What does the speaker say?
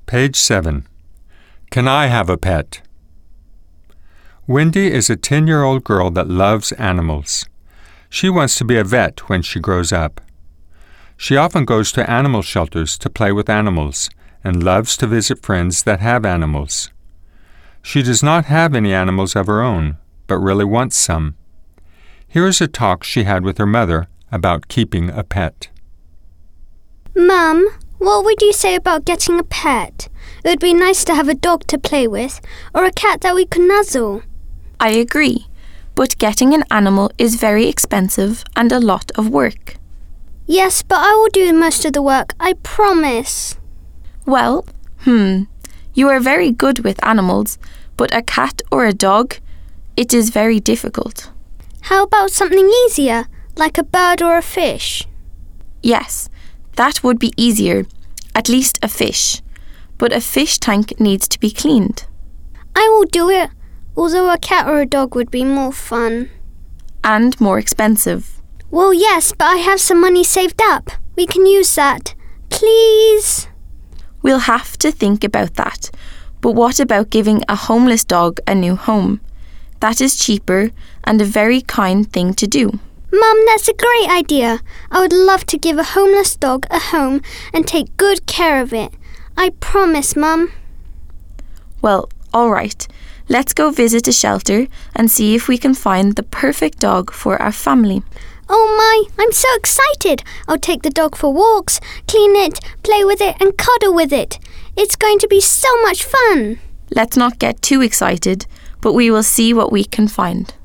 Page 7. Can I have a pet? Wendy is a 10-year-old girl that loves animals. She wants to be a vet when she grows up. She often goes to animal shelters to play with animals and loves to visit friends that have animals. She does not have any animals of her own, but really wants some. Here is a talk she had with her mother about keeping a pet. Mum, what would you say about getting a pet? It would be nice to have a dog to play with, or a cat that we could nuzzle. I agree, but getting an animal is very expensive and a lot of work. Yes, but I will do most of the work, I promise. Well, you are very good with animals, but a cat or a dog, it is very difficult. How about something easier, like a bird or a fish? Yes, that would be easier, at least a fish. But a fish tank needs to be cleaned. I will do it, although a cat or a dog would be more fun. And more expensive. Well, yes, but I have some money saved up. We can use that. Please? We'll have to think about that. But what about giving a homeless dog a new home? That is cheaper and a very kind thing to do. Mum, that's a great idea. I would love to give a homeless dog a home and take good care of it. I promise, Mum. Well, all right. Let's go visit a shelter and see if we can find the perfect dog for our family. Oh my, I'm so excited. I'll take the dog for walks, clean it, play with it and cuddle with it. It's going to be so much fun. Let's not get too excited, but we will see what we can find.